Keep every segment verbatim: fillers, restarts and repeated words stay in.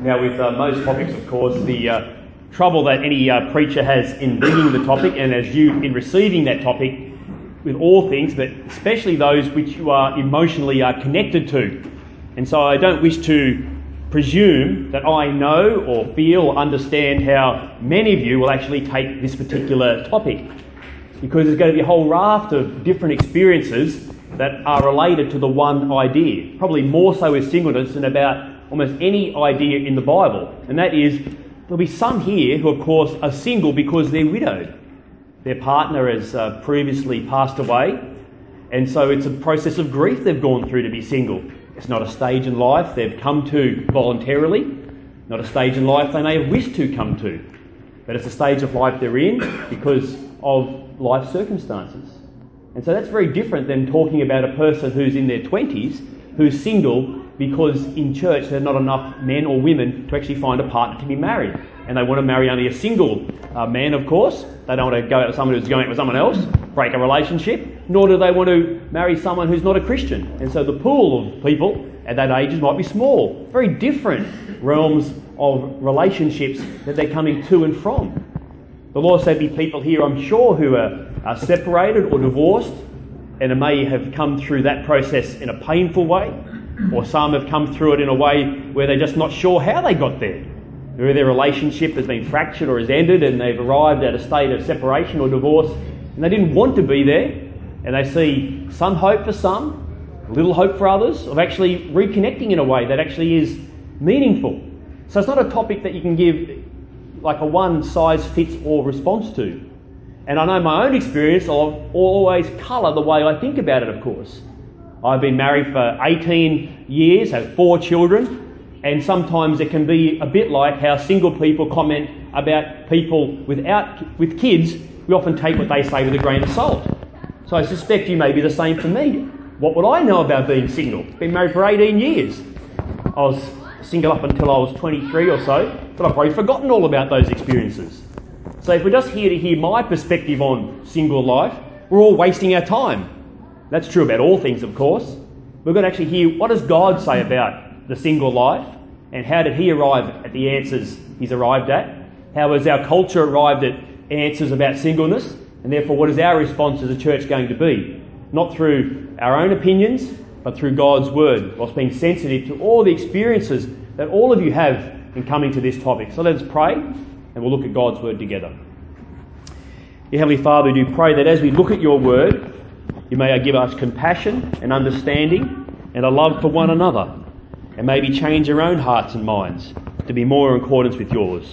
Now, with uh, most topics, of course, the uh, trouble that any uh, preacher has in reading the topic, and as you in receiving that topic, with all things, but especially those which you are emotionally uh, connected to. And so I don't wish to presume that I know or feel or understand how many of you will actually take this particular topic, because there's going to be a whole raft of different experiences that are related to the one idea, probably more so with singleness than about almost any idea in the Bible. And that is, there'll be some here who of course are single because they're widowed. Their partner has uh, previously passed away, and so it's a process of grief they've gone through to be single. It's not a stage in life they've come to voluntarily, not a stage in life they may have wished to come to, but it's a stage of life they're in because of life circumstances. And so that's very different than talking about a person who's in their twenties, who's single because in church there are not enough men or women to actually find a partner to be married. And they want to marry only a single uh, man, of course. They don't want to go out with someone who's going out with someone else, break a relationship, nor do they want to marry someone who's not a Christian. And so the pool of people at that age might be small. Very different realms of relationships that they're coming to and from. There'll also be people here, I'm sure, who are, are separated or divorced, and it may have come through that process in a painful way, or some have come through it in a way where they're just not sure how they got there. Where their relationship has been fractured or has ended and they've arrived at a state of separation or divorce and they didn't want to be there, and they see some hope for some, little hope for others, of actually reconnecting in a way that actually is meaningful. So it's not a topic that you can give like a one-size-fits-all response to. And I know my own experience will always colour the way I think about it, of course. I've been married for eighteen years, have four children, and sometimes it can be a bit like how single people comment about people without with kids. We often take what they say with a grain of salt. So I suspect you may be the same for me. What would I know about being single? Been married for eighteen years. I was single up until I was twenty-three or so, but I've probably forgotten all about those experiences. So if we're just here to hear my perspective on single life, we're all wasting our time. That's true about all things, of course. We've got to actually hear, what does God say about the single life, and how did he arrive at the answers he's arrived at? How has our culture arrived at answers about singleness? And therefore, what is our response as a church going to be? Not through our own opinions, but through God's word, whilst being sensitive to all the experiences that all of you have in coming to this topic. So let's pray, and we'll look at God's word together. Dear Heavenly Father, we do pray that as we look at your word, you may give us compassion and understanding and a love for one another, and maybe change our own hearts and minds to be more in accordance with yours.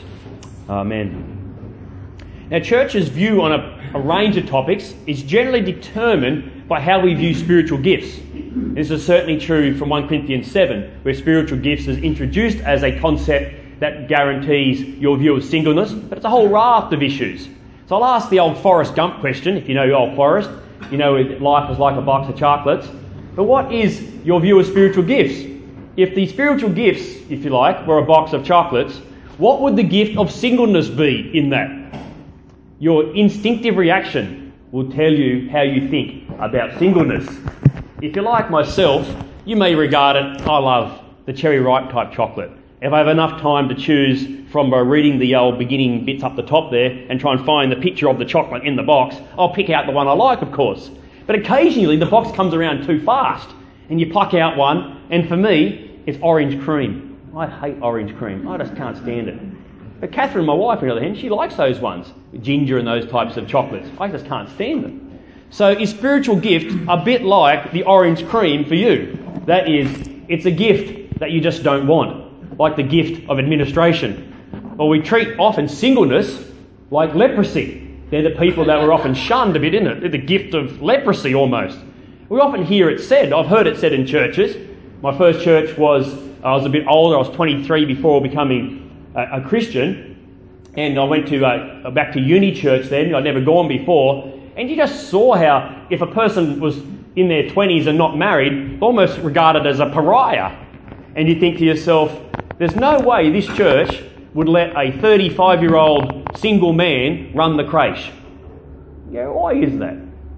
Amen. Now, church's view on a, a range of topics is generally determined by how we view spiritual gifts. This is certainly true from First Corinthians seven, where spiritual gifts is introduced as a concept that guarantees your view of singleness, but it's a whole raft of issues. So I'll ask the old Forrest Gump question, if you know old Forrest. You know life is like a box of chocolates. But what is your view of spiritual gifts? If the spiritual gifts, if you like, were a box of chocolates, what would the gift of singleness be in that? Your instinctive reaction will tell you how you think about singleness. If you're like myself, you may regard it, I love the cherry ripe type chocolate. If I have enough time to choose from by reading the old beginning bits up the top there and try and find the picture of the chocolate in the box, I'll pick out the one I like, of course. But occasionally the box comes around too fast and you pluck out one, and for me, it's orange cream. I hate orange cream. I just can't stand it. But Catherine, my wife, on the other hand, she likes those ones, ginger and those types of chocolates. I just can't stand them. So is spiritual gift a bit like the orange cream for you? That is, it's a gift that you just don't want, like the gift of administration. Or we treat often singleness like leprosy. They're the people that were often shunned a bit, isn't it? They're the gift of leprosy almost. We often hear it said, I've heard it said in churches. My first church was, I was a bit older, I was twenty-three before becoming a, a Christian, and I went to uh, back to uni church then, I'd never gone before, and you just saw how if a person was in their twenties and not married, almost regarded as a pariah. And you think to yourself, there's no way this church would let a thirty-five-year-old single man run the creche. Yeah, why is that?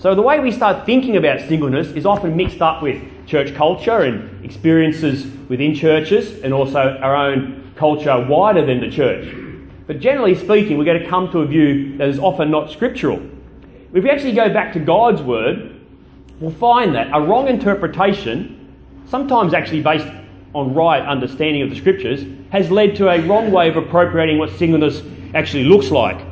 So the way we start thinking about singleness is often mixed up with church culture and experiences within churches and also our own culture wider than the church. But generally speaking, we're going to come to a view that is often not scriptural. If we actually go back to God's word, we'll find that a wrong interpretation, sometimes actually based on right understanding of the scriptures, has led to a wrong way of appropriating what singleness actually looks like.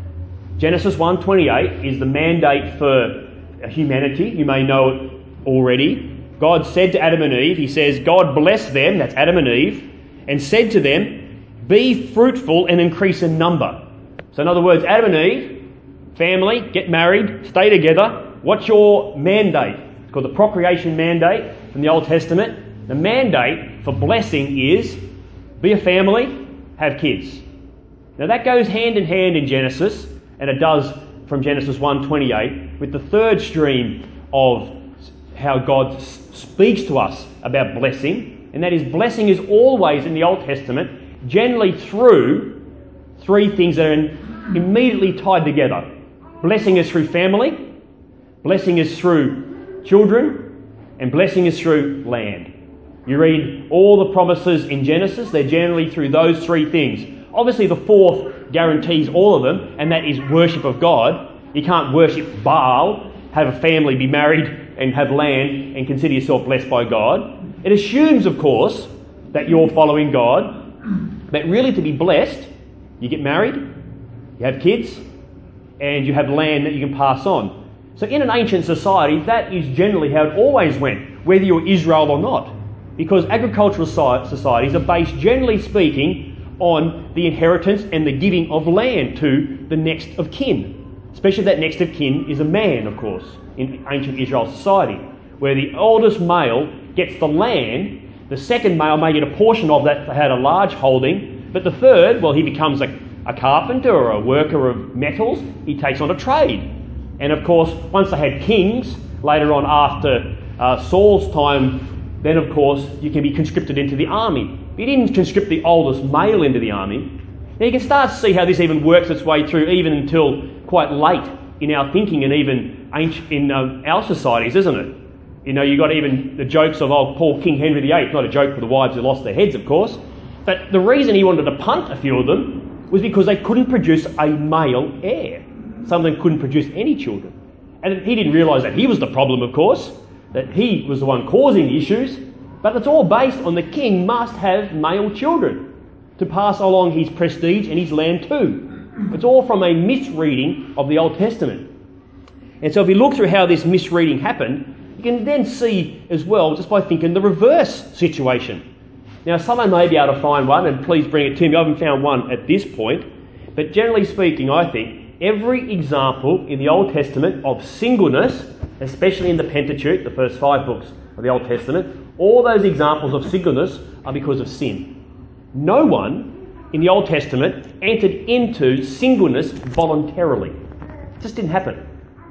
Genesis one twenty-eight is the mandate for humanity. You may know it already. God said to Adam and Eve, he says, God blessed them, that's Adam and Eve, and said to them, be fruitful and increase in number. So in other words, Adam and Eve, family, get married, stay together. What's your mandate? It's called the procreation mandate from the Old Testament. The mandate for blessing is be a family, have kids. Now that goes hand in hand in Genesis, and it does from Genesis one twenty-eight, with the third stream of how God speaks to us about blessing, and that is blessing is always in the Old Testament generally through three things that are immediately tied together. Blessing is through family, blessing is through children, and blessing is through land. You read all the promises in Genesis, they're generally through those three things. Obviously the fourth guarantees all of them, and that is worship of God. You can't worship Baal, have a family, be married, and have land, and consider yourself blessed by God. It assumes, of course, that you're following God, but really to be blessed, you get married, you have kids, and you have land that you can pass on. So in an ancient society, that is generally how it always went, whether you're Israel or not. Because agricultural societies are based, generally speaking, on the inheritance and the giving of land to the next of kin. Especially if that next of kin is a man, of course, in ancient Israel society, where the oldest male gets the land. The second male may get a portion of that if they had a large holding, but the third, well, he becomes a, a carpenter or a worker of metals. He takes on a trade. And of course, once they had kings, later on after uh, Saul's time, then of course you can be conscripted into the army. But he didn't conscript the oldest male into the army. Now you can start to see how this even works its way through even until quite late in our thinking and even ancient, in uh, our societies, isn't it? You know, you got even the jokes of old Paul King Henry the Eighth, not a joke for the wives who lost their heads, of course. But the reason he wanted to punt a few of them was because they couldn't produce a male heir. Some of them couldn't produce any children. And he didn't realise that he was the problem, of course, that he was the one causing the issues. But it's all based on the king must have male children to pass along his prestige and his land too. It's all from a misreading of the Old Testament. And so if you look through how this misreading happened, you can then see as well, just by thinking, the reverse situation. Now, someone may be able to find one, and please bring it to me. I haven't found one at this point. But generally speaking, I think every example in the Old Testament of singleness, especially in the Pentateuch, the first five books of the Old Testament, all those examples of singleness are because of sin. No one in the Old Testament entered into singleness voluntarily. It just didn't happen.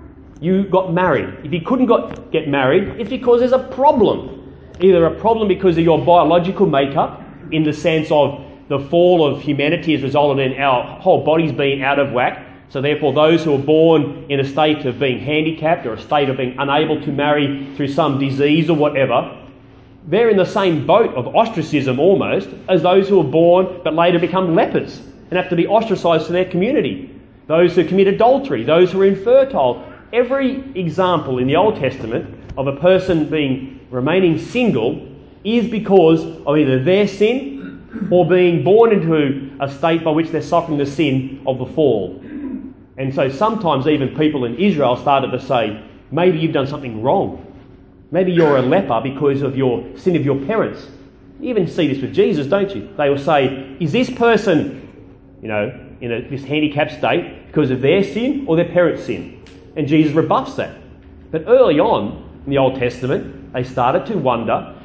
You got married. If you couldn't got, get married, it's because there's a problem. Either a problem because of your biological makeup, in the sense of the fall of humanity has resulted in our whole bodies being out of whack. So therefore those who are born in a state of being handicapped or a state of being unable to marry through some disease or whatever, they're in the same boat of ostracism almost as those who are born but later become lepers and have to be ostracised from their community. Those who commit adultery, those who are infertile. Every example in the Old Testament of a person being remaining single is because of either their sin or being born into a state by which they're suffering the sin of the fall. And so sometimes even people in Israel started to say, maybe you've done something wrong. Maybe you're a leper because of your sin of your parents. You even see this with Jesus, don't you? They will say, is this person, you know, in a, this handicapped state because of their sin or their parents' sin? And Jesus rebuffs that. But early on in the Old Testament, they started to wonder,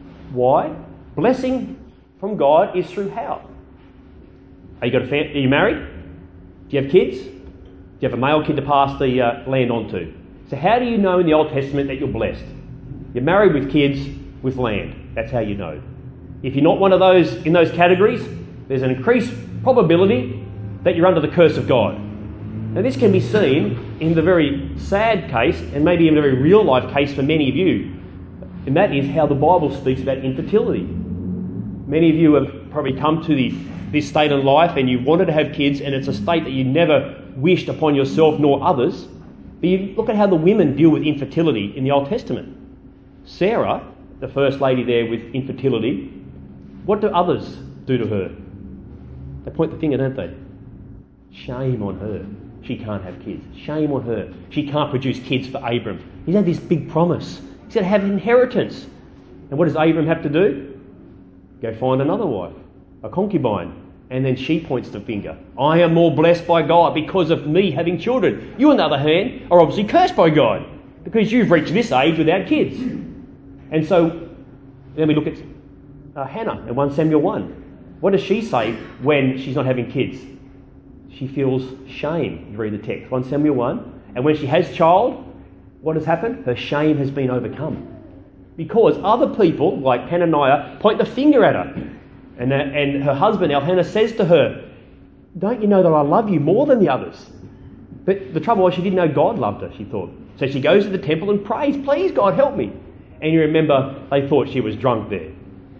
why? Blessing from God is through how? Are you, got a fam- are you married? Do you have kids? Do you have a male kid to pass the uh, land on to? So how do you know in the Old Testament that you're blessed? You're married with kids, with land. That's how you know. If you're not one of those in those categories, there's an increased probability that you're under the curse of God. Now this can be seen in the very sad case, and maybe even a very real life case for many of you, and that is how the Bible speaks about infertility. Many of you have probably come to the, this state in life and you wanted to have kids, and it's a state that you never wished upon yourself nor others. But you look at how the women deal with infertility in the Old Testament. Sarah, the first lady there with infertility, what do others do to her? They point the finger, don't they? Shame on her. She can't have kids. Shame on her. She can't produce kids for Abram. He's had this big promise. He's going to have inheritance. And what does Abram have to do? Go find another wife, a concubine. And then she points the finger. I am more blessed by God because of me having children. You, on the other hand, are obviously cursed by God because you've reached this age without kids. And so then we look at uh, Hannah in First Samuel one. What does she say when she's not having kids? She feels shame. You read the text, First Samuel one. And when she has child, what has happened? Her shame has been overcome. Because other people, like Peninnah, point the finger at her. And, uh, and her husband, Elkanah, says to her, don't you know that I love you more than the others? But the trouble was she didn't know God loved her, she thought. So she goes to the temple and prays, please God, help me. And you remember, they thought she was drunk there.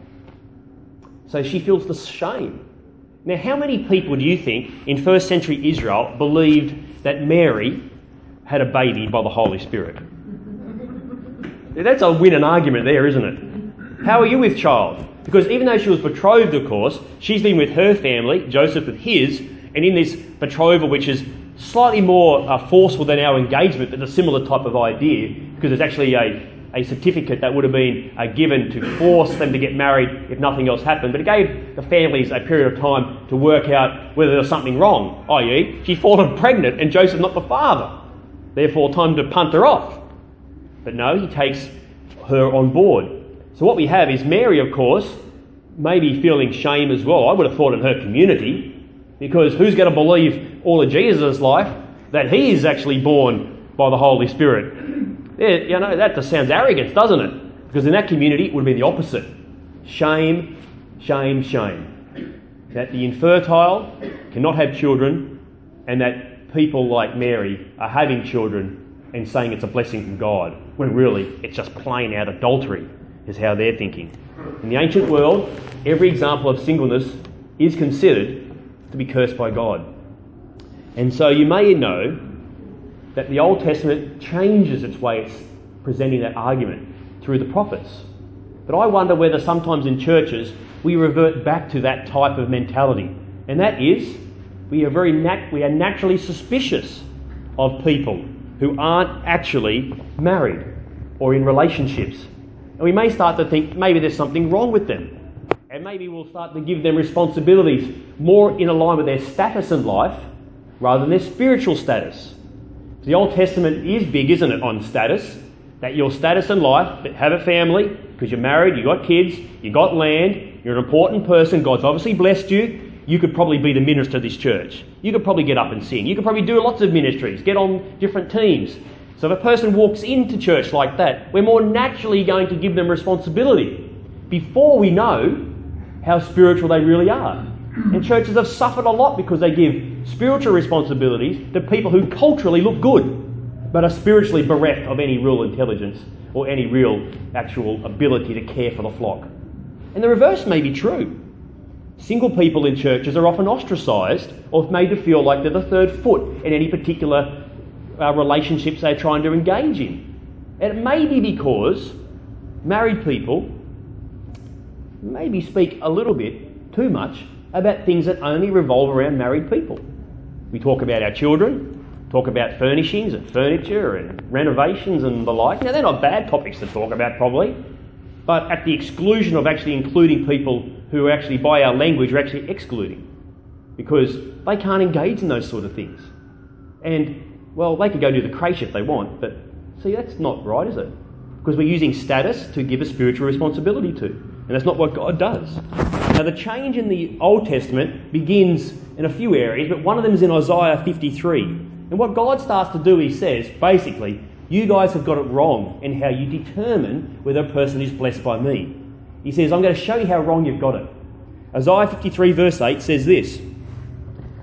So she feels the shame. Now, how many people do you think in first century Israel believed that Mary had a baby by the Holy Spirit? That's a win an argument there, isn't it? How are you with child? Because even though she was betrothed, of course, she's been with her family, Joseph with his, and in this betrothal, which is slightly more uh, forceful than our engagement, but a similar type of idea, because it's actually a, a certificate that would have been uh, given to force them to get married if nothing else happened. But it gave the families a period of time to work out whether there was something wrong, that is, she'd fallen pregnant and Joseph's not the father. Therefore, time to punt her off. But no, he takes her on board. So what we have is Mary, of course, maybe feeling shame as well. I would have thought in her community, because who's going to believe all of Jesus' life that he is actually born by the Holy Spirit? Yeah, you know, that just sounds arrogance, doesn't it? Because in that community, it would be the opposite. Shame, shame, shame. That the infertile cannot have children, and that people like Mary are having children and saying it's a blessing from God, when really it's just plain out adultery, is how they're thinking. In the ancient world, every example of singleness is considered to be cursed by God. And so you may know that the Old Testament changes its way of presenting that argument through the prophets. But I wonder whether sometimes in churches we revert back to that type of mentality. And that is, we are very nat- we are naturally suspicious of people who aren't actually married or in relationships. And we may start to think maybe there's something wrong with them. And maybe we'll start to give them responsibilities more in line with their status in life rather than their spiritual status. The Old Testament is big, isn't it, on status? That your status in life, that have a family, because you're married, you've got kids, you've got land, you're an important person, God's obviously blessed you, you could probably be the minister of this church. You could probably get up and sing. You could probably do lots of ministries, get on different teams. So if a person walks into church like that, we're more naturally going to give them responsibility before we know how spiritual they really are. And churches have suffered a lot because they give spiritual responsibilities to people who culturally look good, but are spiritually bereft of any real intelligence or any real actual ability to care for the flock. And the reverse may be true. Single people in churches are often ostracised or made to feel like they're the third foot in any particular uh, relationships they're trying to engage in. And it may be because married people maybe speak a little bit too much about things that only revolve around married people. We talk about our children, talk about furnishings and furniture and renovations and the like. Now, they're not bad topics to talk about probably, but at the exclusion of actually including people who are actually, by our language, are actually excluding, because they can't engage in those sort of things. And, well, they could go do the creche if they want, but see, that's not right, is it? Because we're using status to give a spiritual responsibility to, and that's not what God does. Now, the change in the Old Testament begins in a few areas, but one of them is in Isaiah fifty-three. And what God starts to do, he says, basically, you guys have got it wrong in how you determine whether a person is blessed by me. He says, I'm going to show you how wrong you've got it. Isaiah fifty-three verse eight says this,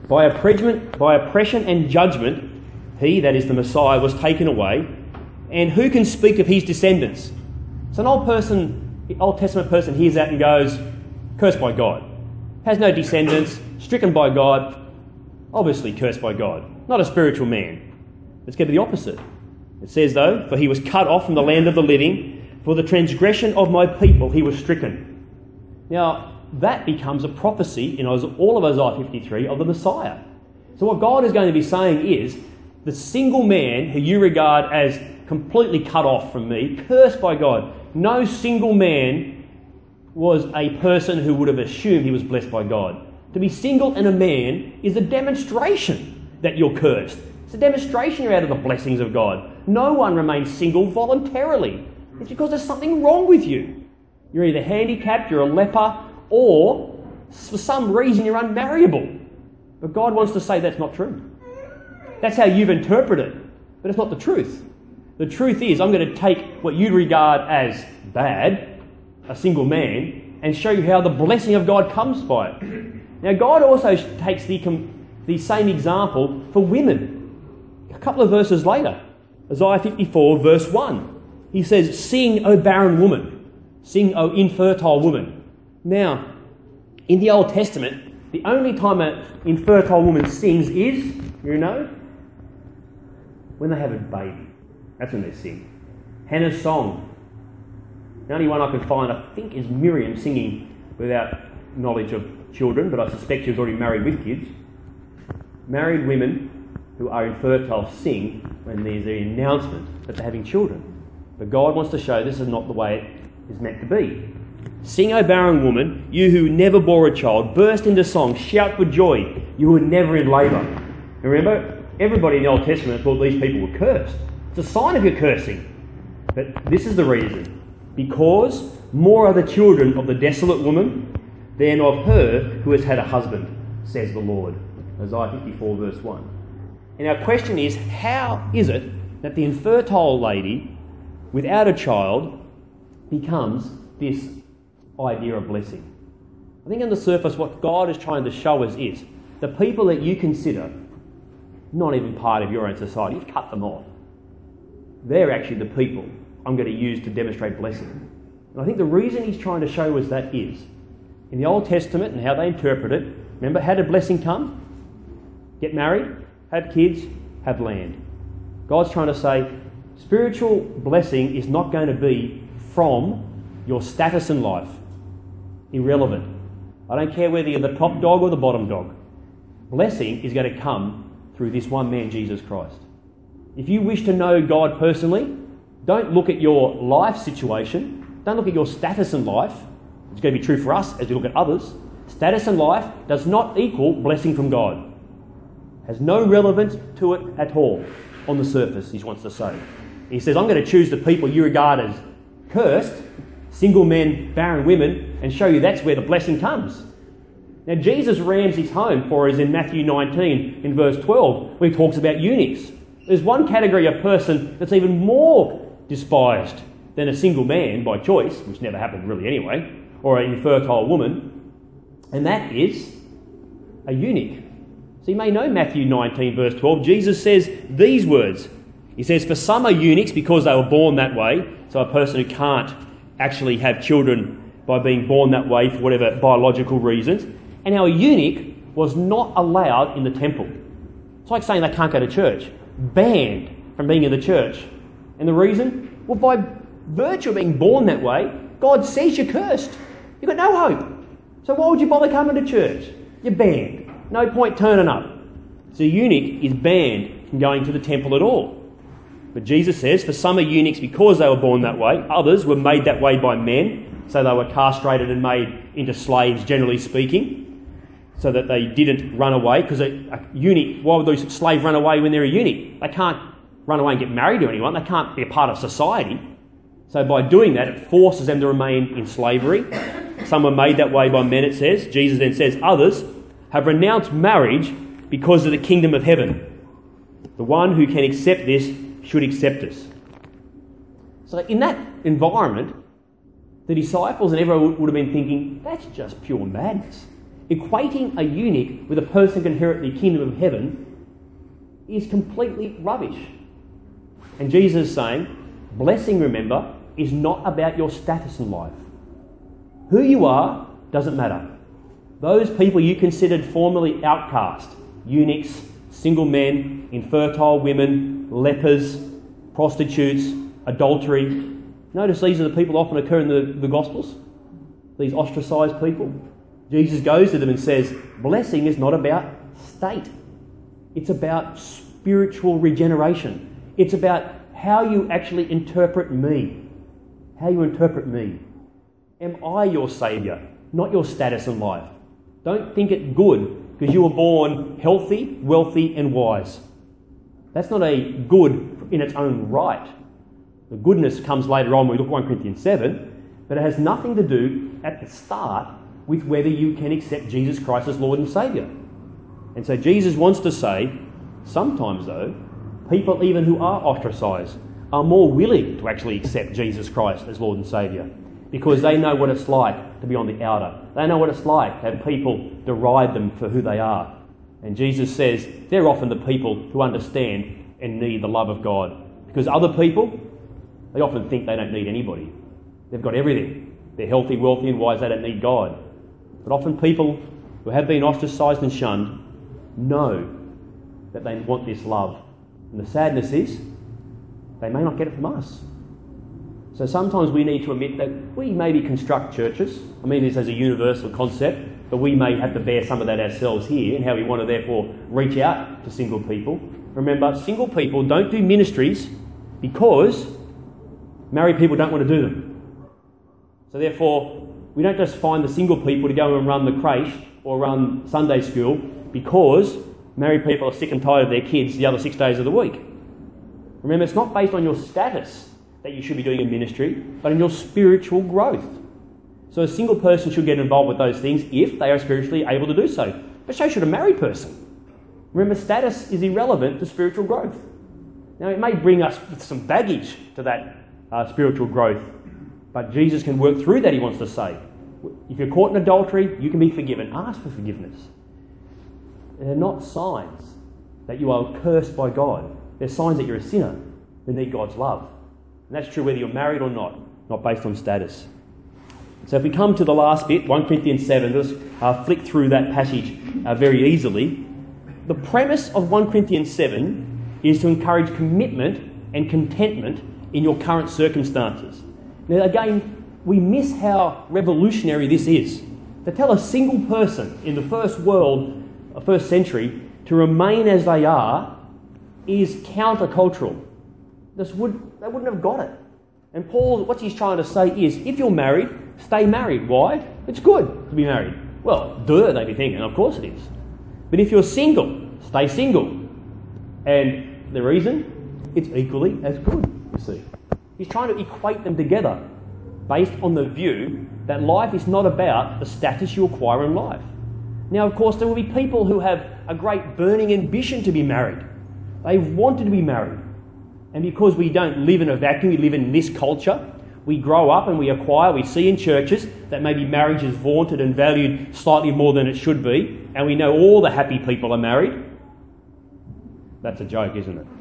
By oppression, by oppression and judgment, he, that is the Messiah, was taken away. And who can speak of his descendants? So an old person, Old Testament person hears that and goes, cursed by God. Has no descendants, stricken by God, obviously cursed by God. Not a spiritual man. Let's get to the opposite. It says though, for he was cut off from the land of the living, for the transgression of my people he was stricken. Now, that becomes a prophecy in all of Isaiah fifty-three of the Messiah. So what God is going to be saying is, the single man who you regard as completely cut off from me, cursed by God. No single man was a person who would have assumed he was blessed by God. To be single and a man is a demonstration that you're cursed. It's a demonstration you're out of the blessings of God. No one remains single voluntarily. It's because there's something wrong with you. You're either handicapped, you're a leper, or for some reason you're unmarriable. But God wants to say that's not true. That's how you've interpreted it, but it's not the truth. The truth is, I'm going to take what you regard as bad, a single man, and show you how the blessing of God comes by it. Now, God also takes the, the same example for women. A couple of verses later, Isaiah fifty-four, verse one, he says, "Sing, O barren woman, sing, O infertile woman." Now, in the Old Testament, the only time an infertile woman sings is, you know, when they have a baby. That's when they sing. Hannah's song. The only one I can find, I think, is Miriam singing without knowledge of children, but I suspect she was already married with kids. Married women who are infertile sing when there's an announcement that they're having children. But God wants to show this is not the way it is meant to be. "Sing, O barren woman, you who never bore a child, burst into song, shout for joy, you who were never in labour." And remember, everybody in the Old Testament thought these people were cursed. It's a sign of your cursing. But this is the reason. Because more are the children of the desolate woman than of her who has had a husband, says the Lord. Isaiah fifty-four, verse one. And our question is, how is it that the infertile lady without a child becomes this idea of blessing? I think on the surface what God is trying to show us is the people that you consider not even part of your own society, you've cut them off. They're actually the people I'm going to use to demonstrate blessing. And I think the reason he's trying to show us that is, in the Old Testament and how they interpret it, remember, how did blessing come? Get married, have kids, have land. God's trying to say, spiritual blessing is not going to be from your status in life. Irrelevant. I don't care whether you're the top dog or the bottom dog. Blessing is going to come through this one man, Jesus Christ. If you wish to know God personally, don't look at your life situation. Don't look at your status in life. It's going to be true for us as we look at others. Status in life does not equal blessing from God. Has no relevance to it at all on the surface, he wants to say. He says, I'm going to choose the people you regard as cursed, single men, barren women, and show you that's where the blessing comes. Now, Jesus rams his home for us in Matthew nineteen, in verse twelve, where he talks about eunuchs. There's one category of person that's even more despised than a single man by choice, which never happened really anyway, or an infertile woman, and that is a eunuch. So you may know Matthew nineteen, verse twelve. Jesus says these words. He says, for some are eunuchs because they were born that way, so a person who can't actually have children by being born that way for whatever biological reasons. And our eunuch was not allowed in the temple. It's like saying they can't go to church. Banned from being in the church. And the reason? Well, by virtue of being born that way, God says you're cursed. You've got no hope. So why would you bother coming to church? You're banned. No point turning up. So a eunuch is banned from going to the temple at all. But Jesus says, for some are eunuchs because they were born that way. Others were made that way by men. So they were castrated and made into slaves, generally speaking, so that they didn't run away. Because a, a eunuch, why would those slaves run away when they're a eunuch? They can't run away and get married to anyone. They can't be a part of society. So by doing that, it forces them to remain in slavery. Some were made that way by men, it says. Jesus then says, others have renounced marriage because of the kingdom of heaven. The one who can accept this should accept us. So in that environment, the disciples and everyone would have been thinking, that's just pure madness. Equating a eunuch with a person who can inherit the kingdom of heaven is completely rubbish. And Jesus is saying, blessing, remember, is not about your status in life. Who you are doesn't matter. Those people you considered formerly outcast, eunuchs, single men, infertile women, lepers, prostitutes, adultery. Notice these are the people that often occur in the, the Gospels, these ostracised people. Jesus goes to them and says, blessing is not about state. It's about spiritual regeneration. It's about how you actually interpret me. How you interpret me. Am I your saviour, not your status in life? Don't think it good because you were born healthy, wealthy and wise. That's not a good in its own right. The goodness comes later on when we look at First Corinthians seven, but it has nothing to do at the start with whether you can accept Jesus Christ as Lord and Saviour. And so Jesus wants to say, sometimes though, people even who are ostracised are more willing to actually accept Jesus Christ as Lord and Saviour because they know what it's like to be on the outer. They know what it's like to have people deride them for who they are. And Jesus says they're often the people who understand and need the love of God. Because other people, they often think they don't need anybody. They've got everything. They're healthy, wealthy and wise, they don't need God. But often people who have been ostracised and shunned know that they want this love. And the sadness is, they may not get it from us. So sometimes we need to admit that we maybe construct churches. I mean this as a universal concept, but we may have to bear some of that ourselves here and how we want to therefore reach out to single people. Remember, single people don't do ministries because married people don't want to do them. So therefore, we don't just find the single people to go and run the creche or run Sunday school because married people are sick and tired of their kids the other six days of the week. Remember, it's not based on your status that you should be doing in ministry, but in your spiritual growth. So a single person should get involved with those things if they are spiritually able to do so. But so should a married person. Remember, status is irrelevant to spiritual growth. Now, it may bring us some baggage to that uh, spiritual growth, but Jesus can work through that, he wants to say. If you're caught in adultery, you can be forgiven. Ask for forgiveness. They're not signs that you are cursed by God. They're signs that you're a sinner who need God's love. And that's true whether you're married or not, not based on status. So if we come to the last bit, First Corinthians seven, let's uh, flick through that passage uh, very easily. The premise of First Corinthians seven is to encourage commitment and contentment in your current circumstances. Now again, we miss how revolutionary this is. To tell a single person in the first world, uh, first century, to remain as they are is countercultural. This would, they wouldn't have got it. And Paul, what he's trying to say is, if you're married, stay married. Why? It's good to be married. Well, duh, they'd be thinking, of course it is. But if you're single, stay single. And the reason? It's equally as good, you see. He's trying to equate them together based on the view that life is not about the status you acquire in life. Now, of course, there will be people who have a great burning ambition to be married. They've wanted to be married. And because we don't live in a vacuum, we live in this culture, we grow up and we acquire, we see in churches that maybe marriage is vaunted and valued slightly more than it should be, and we know all the happy people are married. That's a joke, isn't it?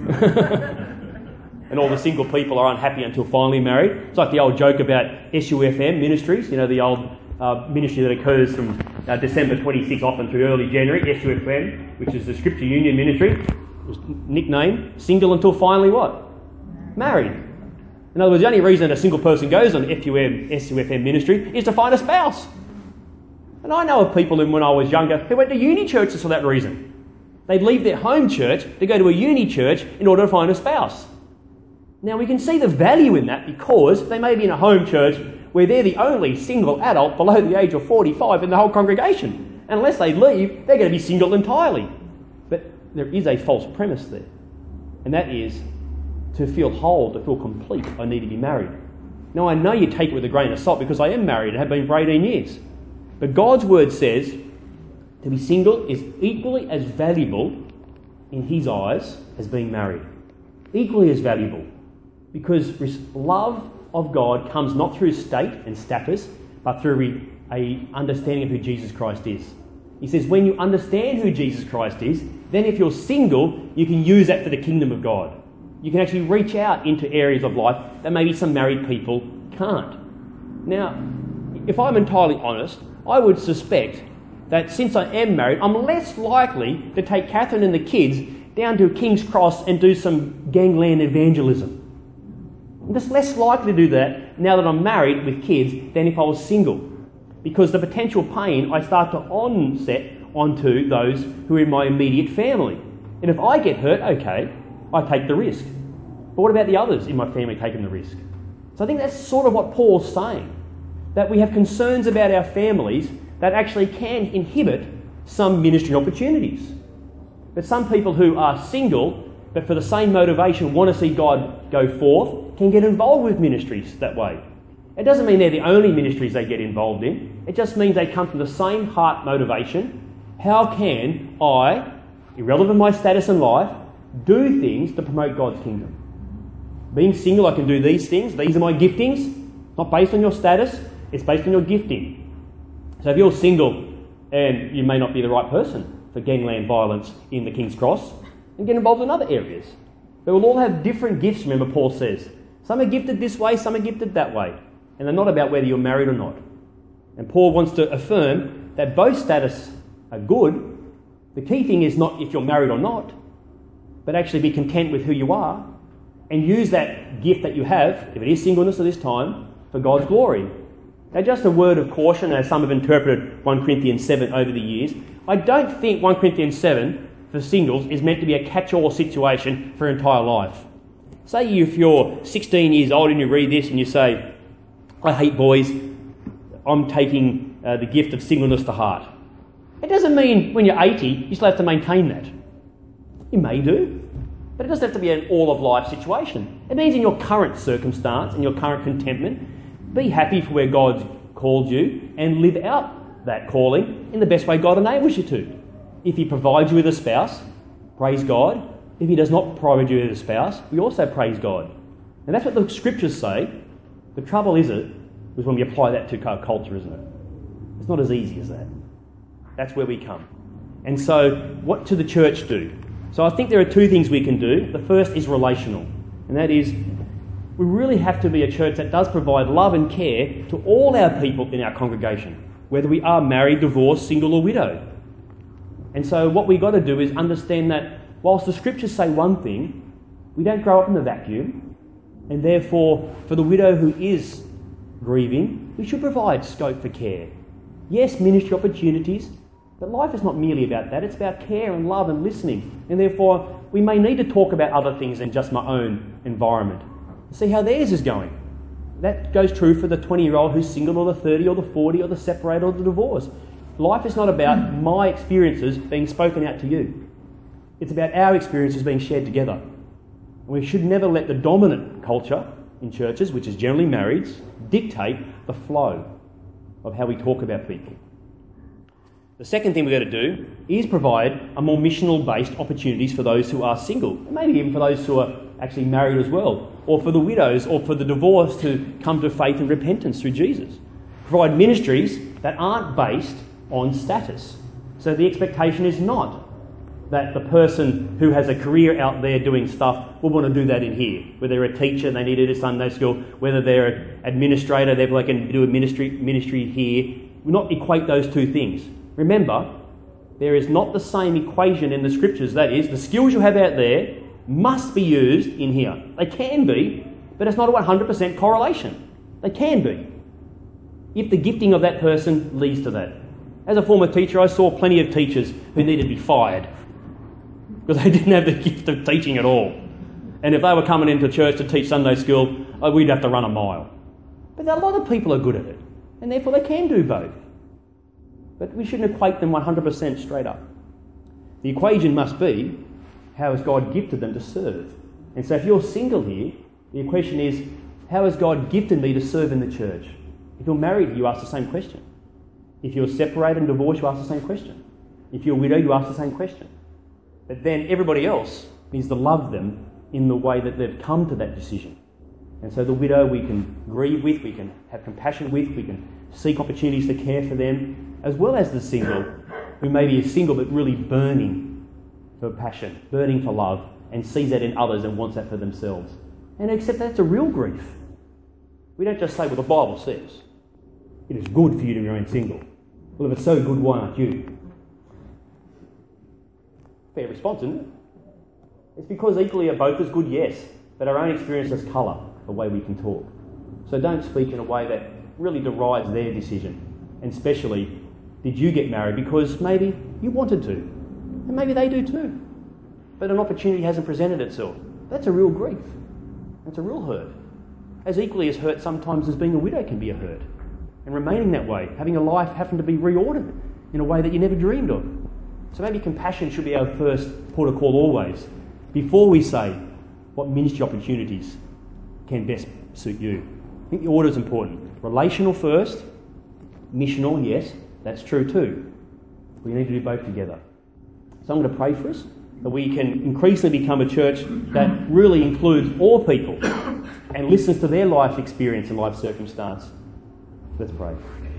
And all the single people are unhappy until finally married. It's like the old joke about S U F M ministries, you know, the old uh, ministry that occurs from uh, December twenty-sixth often through early January, S U F M, which is the Scripture Union Ministry. Nickname, single until finally what? Married. In other words, the only reason a single person goes on F U M, S U F M ministry is to find a spouse. And I know of people who, when I was younger, who went to uni churches for that reason. They'd leave their home church to go to a uni church in order to find a spouse. Now we can see the value in that because they may be in a home church where they're the only single adult below the age of forty-five in the whole congregation. And unless they leave, they're going to be single entirely. But there is a false premise there. And that is, to feel whole, to feel complete, I need to be married. Now I know you take it with a grain of salt because I am married and have been for eighteen years. But God's word says to be single is equally as valuable in his eyes as being married. Equally as valuable. Because love of God comes not through state and status, but through a understanding of who Jesus Christ is. He says when you understand who Jesus Christ is, then if you're single, you can use that for the kingdom of God. You can actually reach out into areas of life that maybe some married people can't. Now, if I'm entirely honest, I would suspect that since I am married, I'm less likely to take Catherine and the kids down to King's Cross and do some gangland evangelism. I'm just less likely to do that now that I'm married with kids than if I was single. Because the potential pain I start to onset onto those who are in my immediate family. And if I get hurt, okay, I take the risk. But what about the others in my family taking the risk? So I think that's sort of what Paul's saying. That we have concerns about our families that actually can inhibit some ministry opportunities. But some people who are single, but for the same motivation want to see God go forth, can get involved with ministries that way. It doesn't mean they're the only ministries they get involved in. It just means they come from the same heart motivation. How can I, irrelevant of my status in life, do things to promote God's kingdom? Being single, I can do these things. These are my giftings. Not based on your status, it's based on your gifting. So if you're single and you may not be the right person for gangland violence in the King's Cross, then get involved in other areas. But we'll all have different gifts, remember Paul says. Some are gifted this way, some are gifted that way. And they're not about whether you're married or not. And Paul wants to affirm that both status are good. The key thing is not if you're married or not, but actually be content with who you are and use that gift that you have, if it is singleness at this time, for God's glory. Now, just a word of caution, as some have interpreted First Corinthians seven over the years, I don't think First Corinthians seven for singles is meant to be a catch-all situation for entire life. Say if you're sixteen years old and you read this and you say, I hate boys, I'm taking uh, the gift of singleness to heart. It doesn't mean when you're eighty, you still have to maintain that. You may do, but it doesn't have to be an all-of-life situation. It means in your current circumstance, in your current contentment, be happy for where God's called you and live out that calling in the best way God enables you to. If He provides you with a spouse, praise God. If He does not provide you with a spouse, we also praise God. And that's what the scriptures say. The trouble is it is when we apply that to our culture, isn't it? It's not as easy as that. That's where we come. And so what do the church do? So I think there are two things we can do. The first is relational, and that is we really have to be a church that does provide love and care to all our people in our congregation, whether we are married, divorced, single or widowed. And so what we've got to do is understand that whilst the scriptures say one thing, we don't grow up in the vacuum, and therefore for the widow who is grieving, we should provide scope for care. Yes, ministry opportunities, but life is not merely about that. It's about care and love and listening. And therefore, we may need to talk about other things than just my own environment. See how theirs is going. That goes true for the twenty-year-old who's single, or the thirty, or the forty, or the separated, or the divorced. Life is not about my experiences being spoken out to you. It's about our experiences being shared together. We should never let the dominant culture in churches, which is generally marrieds, dictate the flow of how we talk about people. The second thing we've got to do is provide a more missional-based opportunities for those who are single, and maybe even for those who are actually married as well, or for the widows, or for the divorced who come to faith and repentance through Jesus. Provide ministries that aren't based on status. So the expectation is not that the person who has a career out there doing stuff will want to do that in here. Whether they're a teacher, they need to do Sunday school, whether they're an administrator, they can do a ministry, ministry here. We not equate those two things. Remember, there is not the same equation in the scriptures. That is, the skills you have out there must be used in here. They can be, but it's not a one hundred percent correlation. They can be, if the gifting of that person leads to that. As a former teacher, I saw plenty of teachers who needed to be fired because they didn't have the gift of teaching at all. And if they were coming into church to teach Sunday school, we'd have to run a mile. But a lot of people are good at it, and therefore they can do both. But we shouldn't equate them one hundred percent straight up. The equation must be, how has God gifted them to serve? And so if you're single here, the question is, how has God gifted me to serve in the church? If you're married, you ask the same question. If you're separated and divorced, you ask the same question. If you're a widow, you ask the same question. But then everybody else needs to love them in the way that they've come to that decision. And so the widow we can grieve with, we can have compassion with, we can seek opportunities to care for them, as well as the single, who may be single but really burning for passion, burning for love, and sees that in others and wants that for themselves. And accept that's a real grief. We don't just say, well, the Bible says it is good for you to remain single. Well, if it's so good, why aren't you? Fair response, isn't it? It's because equally are both as good, yes, but our own experience has colour the way we can talk. So don't speak in a way that really derides their decision. And especially, did you get married because maybe you wanted to? And maybe they do too. But an opportunity hasn't presented itself. That's a real grief. That's a real hurt. As equally as hurt sometimes as being a widow can be a hurt. And remaining that way, having a life having to be reordered in a way that you never dreamed of. So maybe compassion should be our first port of call always, before we say what ministry opportunities can best suit you. I think the order is important. Relational first, missional, yes, that's true too. We need to do both together. So I'm going to pray for us, that we can increasingly become a church that really includes all people and listens to their life experience and life circumstance. Let's pray.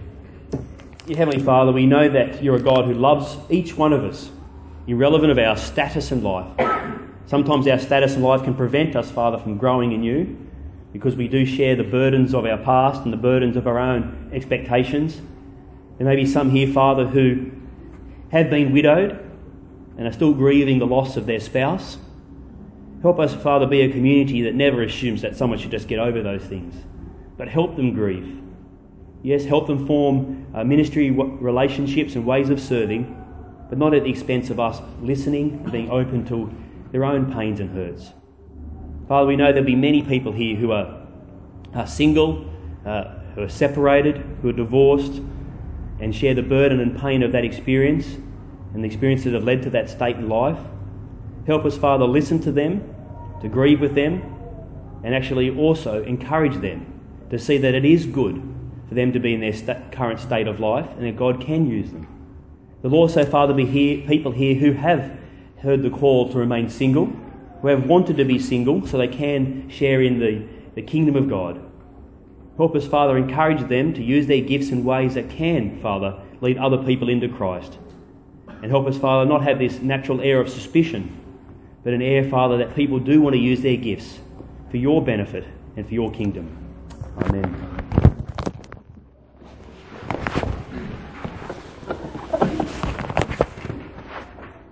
Dear Heavenly Father, we know that you're a God who loves each one of us, irrelevant of our status in life. Sometimes our status in life can prevent us, Father, from growing in you, because we do share the burdens of our past and the burdens of our own expectations. There may be some here, Father, who have been widowed and are still grieving the loss of their spouse. Help us, Father, be a community that never assumes that someone should just get over those things, but help them grieve. Yes, help them form uh, ministry relationships and ways of serving, but not at the expense of us listening and being open to their own pains and hurts. Father, we know there'll be many people here who are, are single, uh, who are separated, who are divorced, and share the burden and pain of that experience and the experiences that have led to that state in life. Help us, Father, listen to them, to grieve with them, and actually also encourage them to see that it is good for them to be in their st- current state of life and that God can use them. There'll also, Father, be here, people here who have heard the call to remain single, who have wanted to be single so they can share in the, the kingdom of God. Help us, Father, encourage them to use their gifts in ways that can, Father, lead other people into Christ. And help us, Father, not have this natural air of suspicion, but an air, Father, that people do want to use their gifts for your benefit and for your kingdom. Amen.